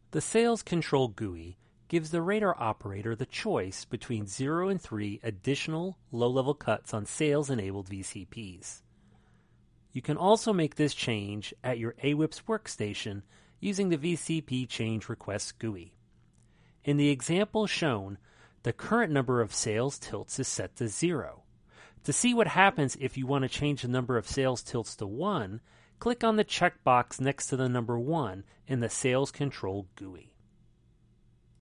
The Sales Control GUI gives the radar operator the choice between 0 and 3 additional low-level cuts on sales-enabled VCPs. You can also make this change at your AWIPS workstation using the VCP Change Request GUI. In the example shown, the current number of sales tilts is set to 0. To see what happens if you want to change the number of sales tilts to 1, click on the checkbox next to the number 1 in the Sales Control GUI.